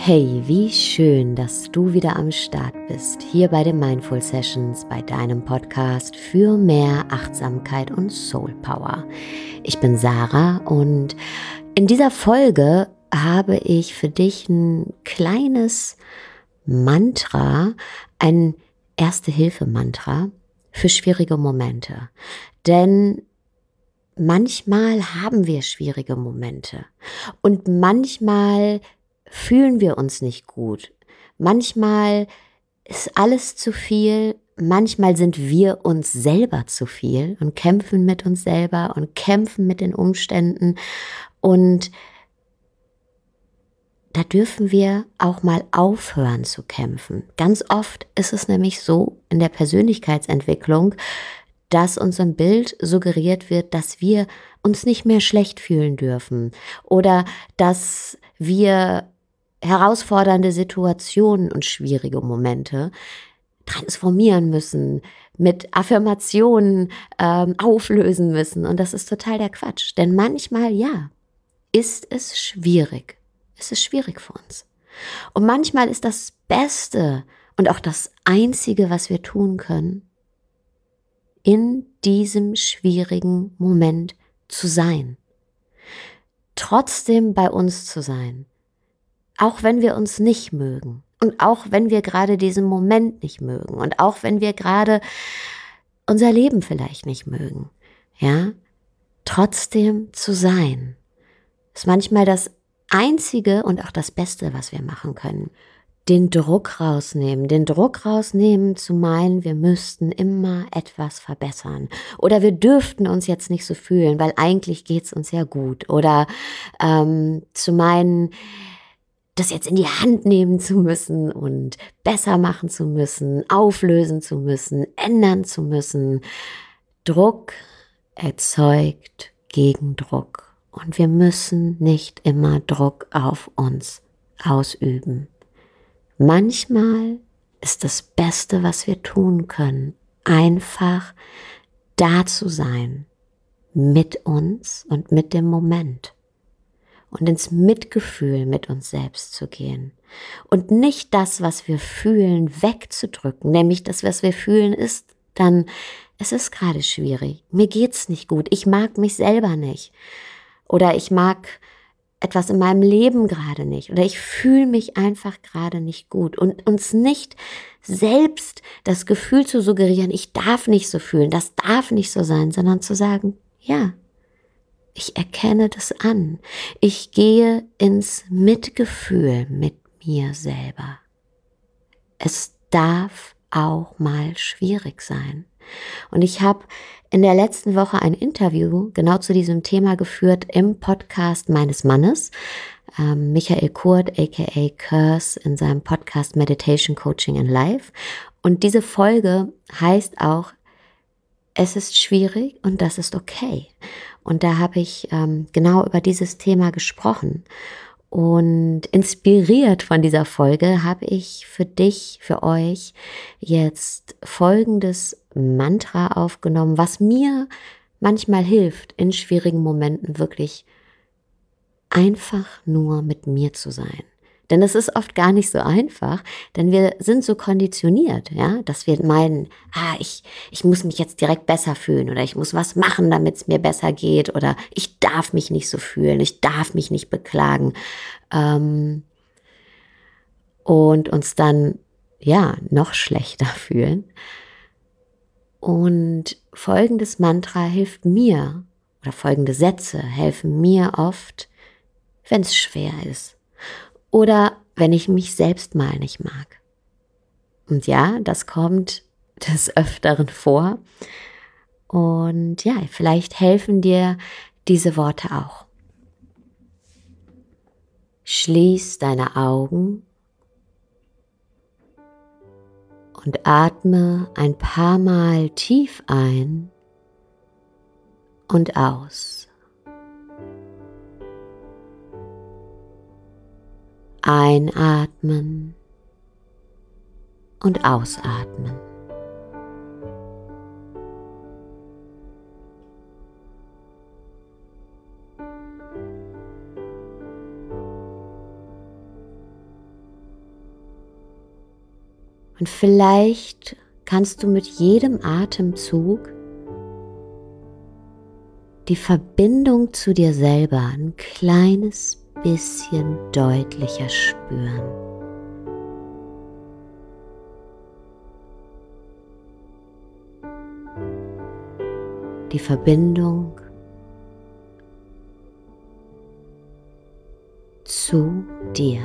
Hey, wie schön, dass du wieder am Start bist, hier bei den Mindful Sessions, bei deinem Podcast für mehr Achtsamkeit und Soul Power. Ich bin Sarah und in dieser Folge habe ich für dich ein kleines Mantra, ein Erste-Hilfe-Mantra für schwierige Momente. Denn manchmal haben wir schwierige Momente und manchmal fühlen wir uns nicht gut. Manchmal ist alles zu viel, manchmal sind wir uns selber zu viel und kämpfen mit uns selber und kämpfen mit den Umständen. Und da dürfen wir auch mal aufhören zu kämpfen. Ganz oft ist es nämlich so in der Persönlichkeitsentwicklung, dass uns ein Bild suggeriert wird, dass wir uns nicht mehr schlecht fühlen dürfen oder dass wir herausfordernde Situationen und schwierige Momente transformieren müssen, mit Affirmationen auflösen müssen. Und das ist total der Quatsch. Denn manchmal, ja, ist es schwierig. Es ist schwierig für uns. Und manchmal ist das Beste und auch das Einzige, was wir tun können, in diesem schwierigen Moment zu sein. Trotzdem bei uns zu sein. Auch wenn wir uns nicht mögen und auch wenn wir gerade diesen Moment nicht mögen und auch wenn wir gerade unser Leben vielleicht nicht mögen, ja, trotzdem zu sein, ist manchmal das Einzige und auch das Beste, was wir machen können. Den Druck rausnehmen zu meinen, wir müssten immer etwas verbessern oder wir dürften uns jetzt nicht so fühlen, weil eigentlich geht's uns ja gut oder zu meinen, das jetzt in die Hand nehmen zu müssen und besser machen zu müssen, auflösen zu müssen, ändern zu müssen. Druck erzeugt Gegendruck und wir müssen nicht immer Druck auf uns ausüben. Manchmal ist das Beste, was wir tun können, einfach da zu sein, mit uns und mit dem Moment und ins Mitgefühl mit uns selbst zu gehen und nicht das, was wir fühlen, wegzudrücken, nämlich das, was wir fühlen, ist dann, es ist gerade schwierig, mir geht's nicht gut, ich mag mich selber nicht oder ich mag etwas in meinem Leben gerade nicht oder ich fühle mich einfach gerade nicht gut und uns nicht selbst das Gefühl zu suggerieren, ich darf nicht so fühlen, das darf nicht so sein, sondern zu sagen, ja, ich erkenne das an. Ich gehe ins Mitgefühl mit mir selber. Es darf auch mal schwierig sein. Und ich habe in der letzten Woche ein Interview genau zu diesem Thema geführt im Podcast meines Mannes, Michael Kurt, aka Curse, in seinem Podcast Meditation Coaching in Life. Und diese Folge heißt auch, es ist schwierig und das ist okay. Und da habe ich genau über dieses Thema gesprochen. Und inspiriert von dieser Folge habe ich für dich, für euch jetzt folgendes Mantra aufgenommen, was mir manchmal hilft, in schwierigen Momenten wirklich einfach nur mit mir zu sein. Denn es ist oft gar nicht so einfach, denn wir sind so konditioniert, ja, dass wir meinen, ich muss mich jetzt direkt besser fühlen oder ich muss was machen, damit es mir besser geht oder ich darf mich nicht so fühlen, ich darf mich nicht beklagen und uns dann, ja, noch schlechter fühlen. Und folgendes Mantra hilft mir oder folgende Sätze helfen mir oft, wenn es schwer ist. Oder wenn ich mich selbst mal nicht mag. Und ja, das kommt des Öfteren vor. Und ja, vielleicht helfen dir diese Worte auch. Schließ deine Augen und atme ein paar Mal tief ein und aus. Einatmen und ausatmen. Und vielleicht kannst du mit jedem Atemzug die Verbindung zu dir selber ein kleines bisschen deutlicher spüren. Die Verbindung zu dir.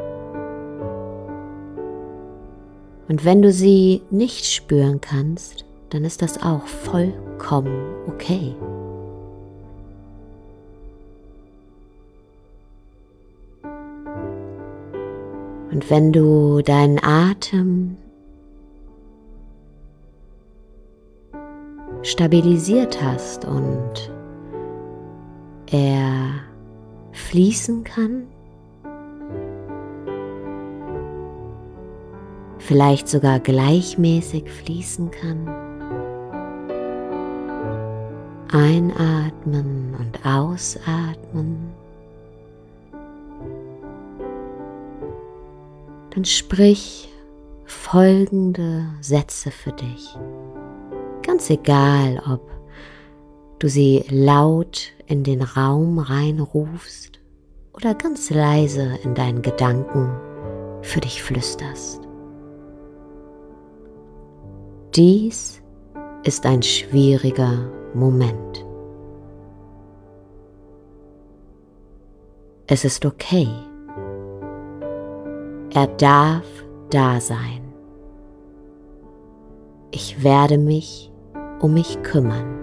Und wenn du sie nicht spüren kannst, dann ist das auch vollkommen okay. Und wenn du deinen Atem stabilisiert hast und er fließen kann, vielleicht sogar gleichmäßig fließen kann, einatmen und ausatmen, dann sprich folgende Sätze für dich. Ganz egal, ob du sie laut in den Raum reinrufst oder ganz leise in deinen Gedanken für dich flüsterst. Dies ist ein schwieriger Moment. Es ist okay. Er darf da sein. Ich werde mich um mich kümmern.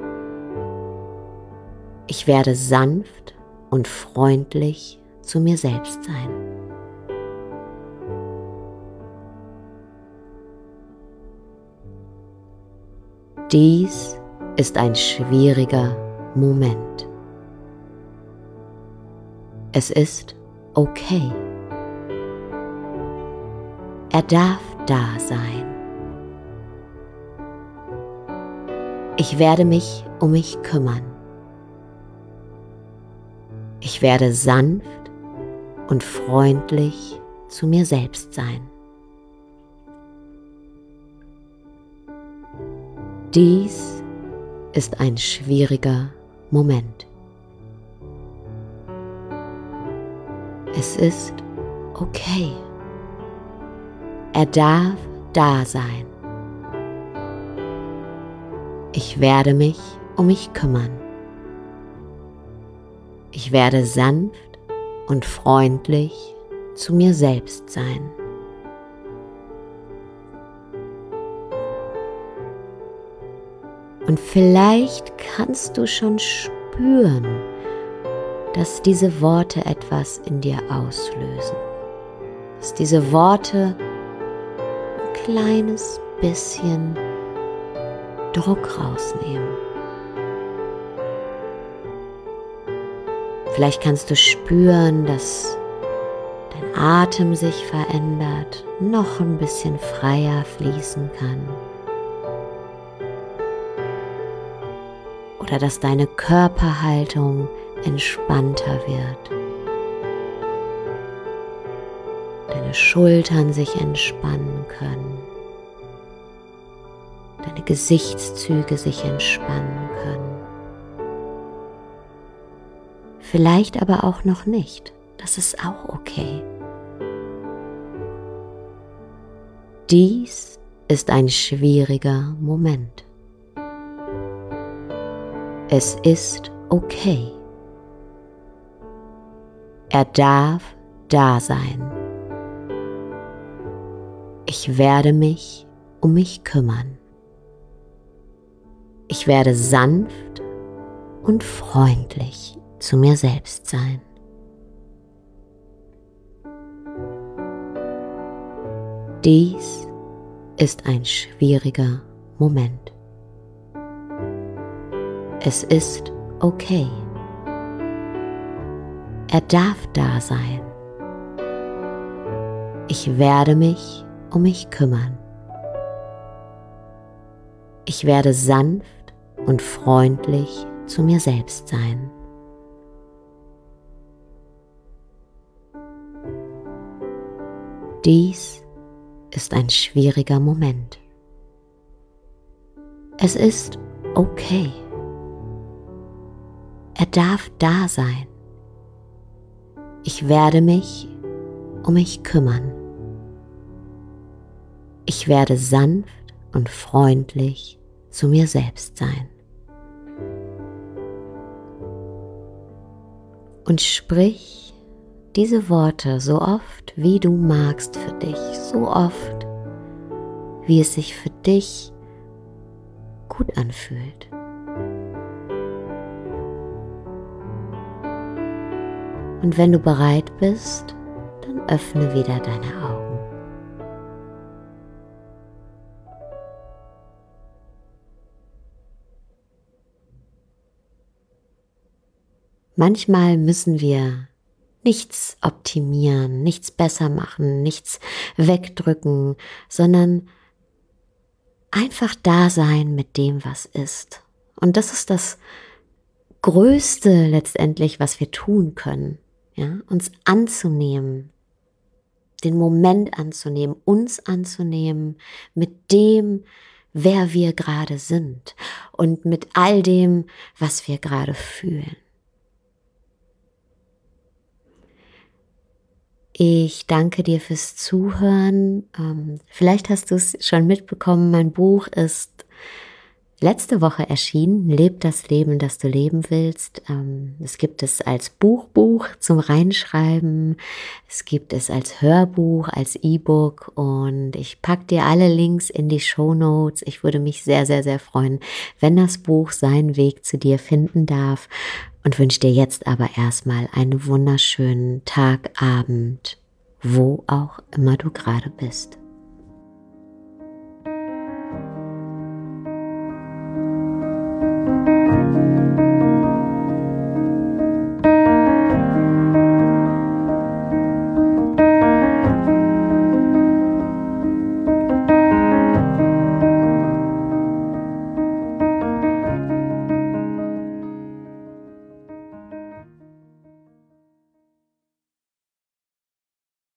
Ich werde sanft und freundlich zu mir selbst sein. Dies ist ein schwieriger Moment. Es ist okay. Er darf da sein. Ich werde mich um mich kümmern. Ich werde sanft und freundlich zu mir selbst sein. Dies ist ein schwieriger Moment. Es ist okay. Er darf da sein. Ich werde mich um mich kümmern. Ich werde sanft und freundlich zu mir selbst sein. Und vielleicht kannst du schon spüren, dass diese Worte etwas in dir auslösen. Dass diese Worte ein kleines bisschen Druck rausnehmen. Vielleicht kannst du spüren, dass dein Atem sich verändert, noch ein bisschen freier fließen kann. Oder dass deine Körperhaltung entspannter wird. Deine Schultern sich entspannen können. Deine Gesichtszüge sich entspannen können. Vielleicht aber auch noch nicht. Das ist auch okay. Dies ist ein schwieriger Moment. Es ist okay. Er darf da sein. Ich werde mich um mich kümmern. Ich werde sanft und freundlich zu mir selbst sein. Dies ist ein schwieriger Moment. Es ist okay. Er darf da sein. Ich werde mich um mich kümmern. Ich werde sanft und freundlich zu mir selbst sein. Dies ist ein schwieriger Moment. Es ist okay. Er darf da sein. Ich werde mich um mich kümmern. Ich werde sanft und freundlich zu mir selbst sein. Und sprich diese Worte so oft, wie du magst für dich, so oft, wie es sich für dich gut anfühlt. Und wenn du bereit bist, dann öffne wieder deine Augen. Manchmal müssen wir nichts optimieren, nichts besser machen, nichts wegdrücken, sondern einfach da sein mit dem, was ist. Und das ist das Größte letztendlich, was wir tun können, ja? Uns anzunehmen, den Moment anzunehmen, uns anzunehmen mit dem, wer wir gerade sind und mit all dem, was wir gerade fühlen. Ich danke dir fürs Zuhören. Vielleicht hast du es schon mitbekommen, mein Buch ist letzte Woche erschienen, Leb das Leben, das du leben willst. Es gibt es als Buch zum Reinschreiben, es gibt es als Hörbuch, als E-Book und ich packe dir alle Links in die Shownotes. Ich würde mich sehr, sehr, sehr freuen, wenn das Buch seinen Weg zu dir finden darf und wünsche dir jetzt aber erstmal einen wunderschönen Tag, Abend, wo auch immer du gerade bist.